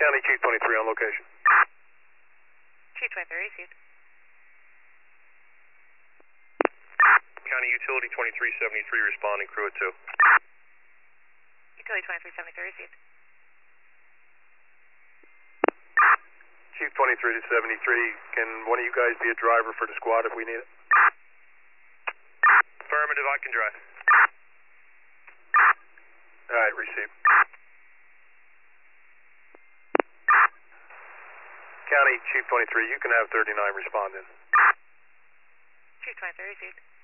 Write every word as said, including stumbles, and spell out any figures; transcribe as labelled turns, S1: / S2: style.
S1: County Chief twenty-three on location.
S2: Chief twenty-three received.
S1: County Utility twenty-three seventy-three responding, crew at two.
S2: Utility twenty-three seventy-three received.
S1: Chief twenty-three to seventy-three, can one of you guys be a driver for the squad if we need it? Affirmative, I can drive. All right, receive. County Chief twenty-three, you can have thirty-nine respond in.
S2: Chief twenty-three received.